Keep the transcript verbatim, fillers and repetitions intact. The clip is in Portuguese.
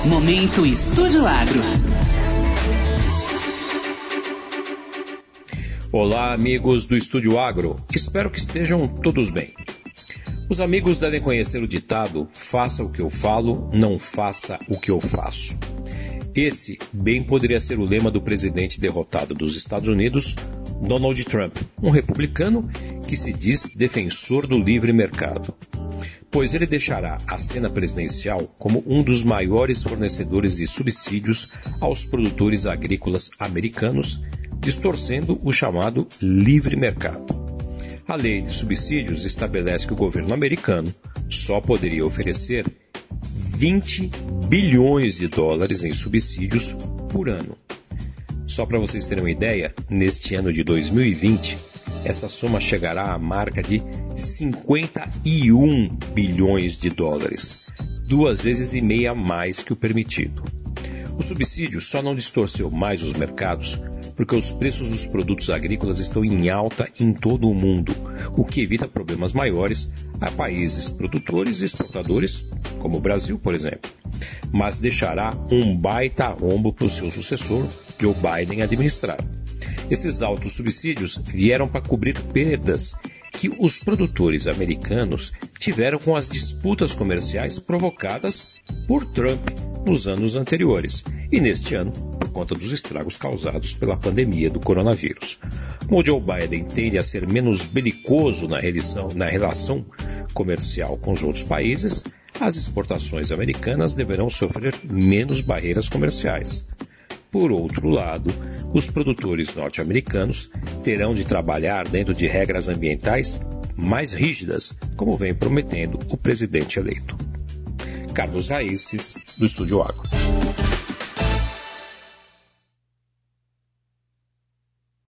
Momento Estúdio Agro. Olá, amigos do Estúdio Agro. Espero que estejam todos bem. Os amigos devem conhecer o ditado: faça o que eu falo, não faça o que eu faço. Esse bem poderia ser o lema do presidente derrotado dos Estados Unidos, Donald Trump, um republicano que se diz defensor do livre mercado. Pois ele deixará a cena presidencial como um dos maiores fornecedores de subsídios aos produtores agrícolas americanos, distorcendo o chamado livre mercado. A lei de subsídios estabelece que o governo americano só poderia oferecer vinte bilhões de dólares em subsídios por ano. Só para vocês terem uma ideia, neste ano de dois mil e vinte, essa soma chegará à marca de cinquenta e um bilhões de dólares, duas vezes e meia mais que o permitido. O subsídio só não distorceu mais os mercados porque os preços dos produtos agrícolas estão em alta em todo o mundo, o que evita problemas maiores a países produtores e exportadores, como o Brasil, por exemplo. Mas deixará um baita arrombo para o seu sucessor, Joe Biden, administrar. Esses altos subsídios vieram para cobrir perdas que os produtores americanos tiveram com as disputas comerciais provocadas por Trump nos anos anteriores e neste ano por conta dos estragos causados pela pandemia do coronavírus. Como Joe Biden tende a ser menos belicoso na relação, na relação comercial com os outros países, as exportações americanas deverão sofrer menos barreiras comerciais. Por outro lado, os produtores norte-americanos terão de trabalhar dentro de regras ambientais mais rígidas, como vem prometendo o presidente eleito. Carlos Raíces, do Estúdio Agro.